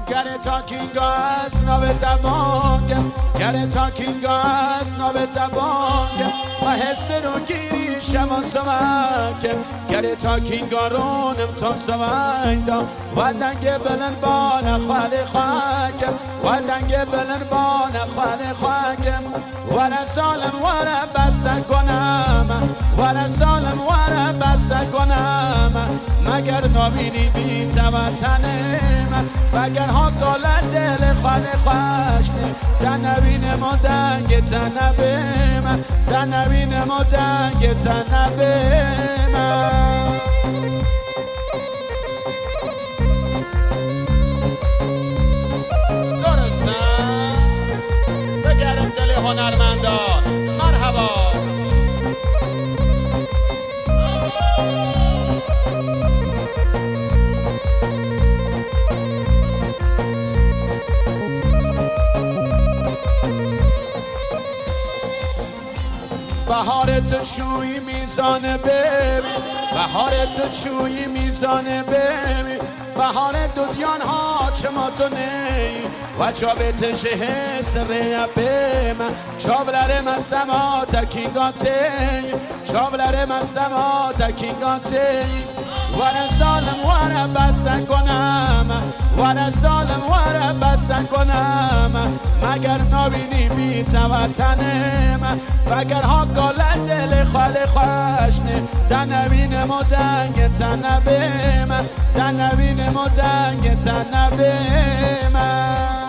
Get it talking guys, no beta bong. Get it talking guys, no beta bong. Ma heste رو گیری شما سمک. Get it talking گارونم تا سوایدا. ودنگ بلن بان خالی خاک. ودنگ بلن بان خالی خاک. ورا سالم ورا بس کنم. ورا سالم ورا بس کنم. مگر نبینی بی توتنم. مگر ها کالن دل خالی خشنه. در نبین ما دنگ تنبیم. در نبین ما دنگ تنبیم. درستم بگرم دل هنرمندان. مرحبا بهار تو شوی میزانه ببین. بهار تو شوی میزانه ببین. بهار دودیان ها چما تو نی و چابت شهست ریپیم. چابلرم از سما تکینگاتی. چابلرم از سما تکینگاتی. ورا سالم ورا بس کنم. ورا سالم ورا بس کنم. مگر نبینی بی توتنم. مگر ها کالن دل خالی خشنه. در نبین ما دنگ تنبیم. در نبین ما دنگ تنبیم.